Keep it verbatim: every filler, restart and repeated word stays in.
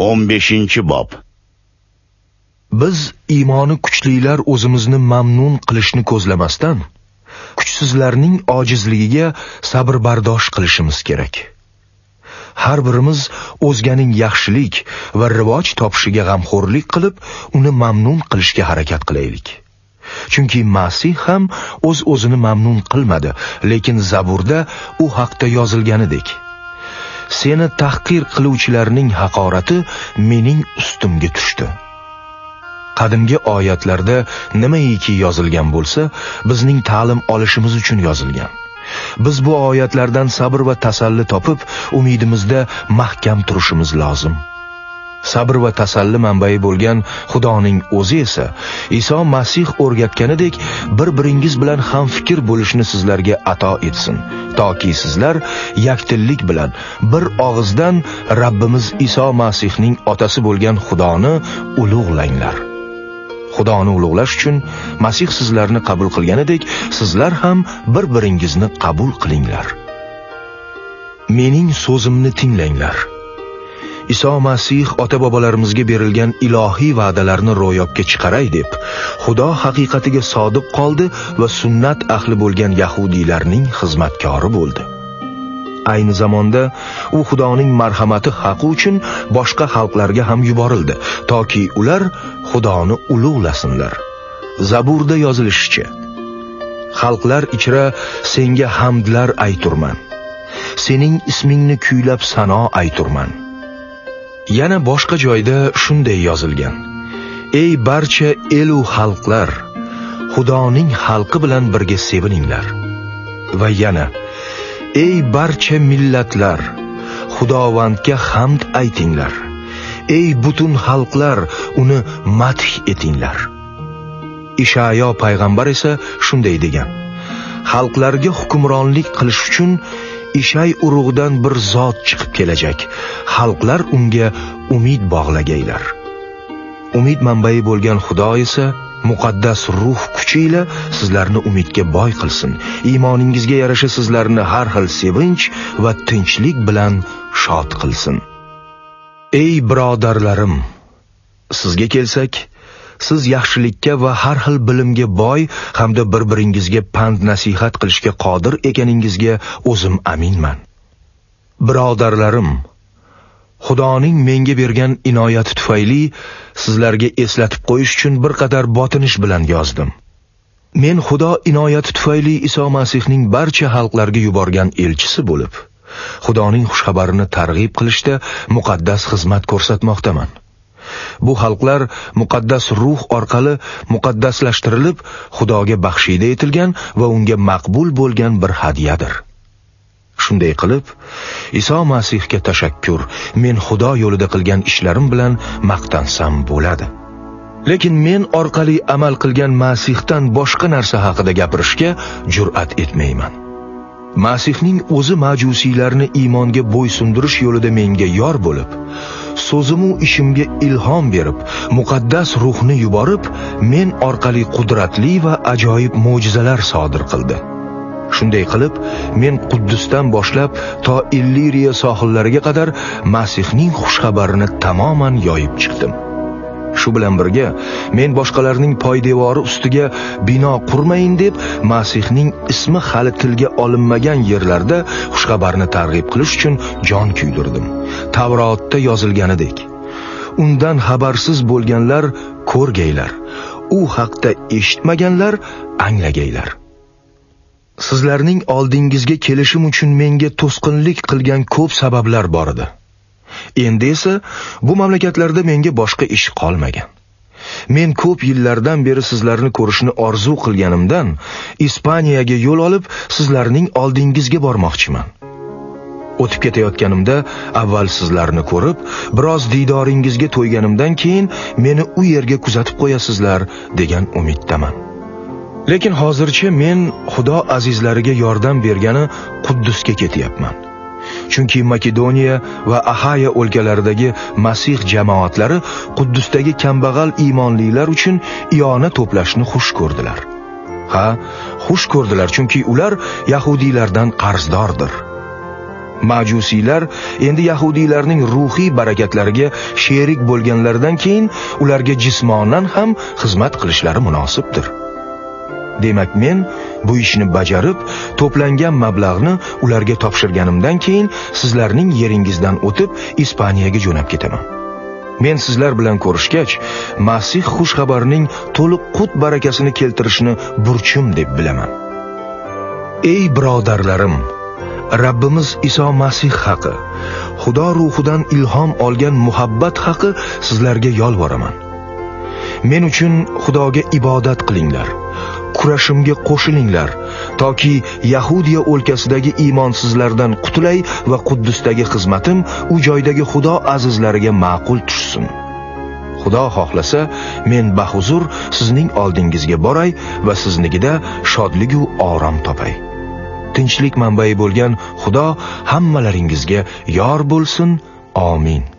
o'n beshinchi bob. Biz iymoni kuchlilar o'zimizni mamnun qilishni ko'zlamasdan, kuchsizlarning ojizligiga sabr bardosh qilishimiz kerak. Har birimiz o'zganing yaxshilik va rivoj topishiga g'amxo'rlik qilib, uni mamnun qilishga harakat qilaylik. Chunki Masih ham o'z-o'zini mamnun qilmadi, lekin Zaburda u haqda yozilganidek: Seni tahqir qiluvchilarning haqorati mening ustimga tushdi. Qadimgi oyatlarda nimaiki yozilgan bo'lsa, bizning ta'lim olishimiz uchun yozilgan. Biz bu oyatlardan sabr va tasalli topib, umidimizda mahkam turishimiz lozim. Sabr va tasalli manbai bo'lgan Xudoning o'zi esa Iso Masih o'rgatganidek bir-biringiz bilan ham fikr bo'lishni sizlarga ato etsin, toki sizlar yakdillik bilan bir og'izdan Rabbimiz Iso Masihning otasi bo'lgan Xudoni ulug'langlar. Xudoni ulug'lash uchun Masih sizlarni qabul qilganidek, sizlar ham bir-biringizni qabul qilinglar. Mening so'zimni tinglanglar. Iso Masih ota-bobolarimizga berilgan ilohiy va'dalarni ro'yobga chiqaray deb, Xudo haqiqatiga sodiq qoldi va sunnat ahli bo'lgan yahudiylarning xizmatkori bo'ldi. Ayni zamonda u Xudoning marhamati haqi uchun boshqa xalqlarga ham yuborildi, toki ular Xudoni ulug'lasinlar. Zaburda yozilishicha: Xalqlar ichra senga hamdlar ayturman. Sening ismingni kuylab sano ayturman. Yana boshqa joyda shunday yozilgan: Ey barcha elu xalqlar, Xudoning xalqi bilan birga sevininglar. Va yana: Ey barcha millatlar, Xudovandga hamd aytinglar. Ey butun xalqlar, uni madh etinglar. Ishayo payg'ambar esa shunday degan: Xalqlarga hukmronlik qilish uchun Ishay urug'idan bir zot chiqib kelajak. Xalqlar unga umid bog'lagaylar. Umid manbai bo'lgan Xudo esa muqaddas ruh kuchi ila sizlarni umidga boy qilsin. Iymoningizga yarasha sizlarni har xil sevinch va tinchlik bilan shod qilsin. Ey birodarlarim, sizga kelsak, siz yaxshilikka va har xil bilimga boy hamda bir-biringizga pand nasihat qilishga qodir ekaningizga o'zim aminman. Birodarlarim, Xudoning menga bergan inoyati tufayli sizlarga eslatib qo'yish uchun bir qadar botinish bilan yozdim. Men Xudo inoyati tufayli Iso Masihning barcha xalqlarga yuborgan elchisi bo'lib, Xudoning xushxabarini targ'ib qilishda muqaddas xizmat ko'rsatmoqdaman. Bu xalqlar muqaddas ruh orqali muqaddaslashtirilib, Xudoga baxshida etilgan va unga maqbul bo'lgan bir hadyadir. Shunday qilib, Iso Masihga tashakkur, men Xudo yo'lida qilgan ishlarim bilan maqtansam bo'ladi. Lekin men orqali amal qilgan Masihdan boshqa narsa haqida gapirishga jur'at etmayman. Masihning o'zi majusiylarni iymonga bo'ysundirish yo'lida menga yor bo'lib, so'zimu ishimga ilhom berib, muqaddas ruhni yuborib, men orqali qudratli va ajoyib mo'jizalar sodir qildi. Shunday qilib, men Quddusdan boshlab to Illiriya sohillariga qadar Masihning xushxabarini tamoman yoyib chiqdim. Shu bilan birga, men boshqalarning poydevori ustiga bino qurmayin deb, Masihning ismi hali tilga olinmagan yerlarda xushxabarni targ'ib qilish uchun jon kuydirdim. Tavrotda yozilganidek: Undan xabarsiz bo'lganlar ko'rgaylar, u haqda eshitmaganlar anglagaylar. Sizlarning oldingizga kelishim uchun menga to'sqinlik qilgan ko'p sabablar bor edi. Endi esa bu mamlakatlarda menga boshqa ish qolmagan. Men ko'p yillardan beri sizlarni ko'rishni orzu qilganimdan Ispaniyaga yo'l olib, sizlarning oldingizga bormoqchiman. O'tib ketayotganimda avval sizlarni ko'rib, biroz diydoringizga to'yganimdan keyin meni u yerga kuzatib qo'yasizlar degan umiddaman. Lekin hozircha men Xudo azizlariga yordam bergani Quddusga ketyapman. Chunki Makedoniya va Ahaya o'lkalaridagi Masih jamoatlari Quddusdagi kambag'al iymonlilar uchun iyona to'plashni xush ko'rdilar. Ha, xush ko'rdilar, chunki ular yahudiylardan qarzdordir. Majusiylar endi yahudiylarning ruhiy barakatlariga sherik bo'lganlaridan keyin ularga jismonan ham xizmat qilishlari munosibdir. Demak, men bu ishni bajarib, to'plangan mablag'ni ularga topshirganimdan keyin sizlarning yeringizdan o'tib Ispaniyaga jo'nab ketaman. Men sizlar bilan ko'rishgach, Masih xushxabarining to'liq qut barakasini keltirishni burchim deb bilaman. Ey birodarlarim, Rabbimiz Iso Masih haqi, Xudo ruhidan ilhom olgan muhabbat haqi sizlarga yolvoraman. Men uchun Xudoga ibodat qilinglar. Kurashimga qo'shilinglar, toki Yahudiya o'lkasidagi iymonsizlardan qutulay va Quddusdagi xizmatim u joydagi Xudo azizlariga ma'qul tushsin. Xudo xohlasa, men bahuzur sizning oldingizga boray va siznikida shodlik va orom topay. Tinchlik manbai bo'lgan Xudo hammalaringizga yor bo'lsin. Amin.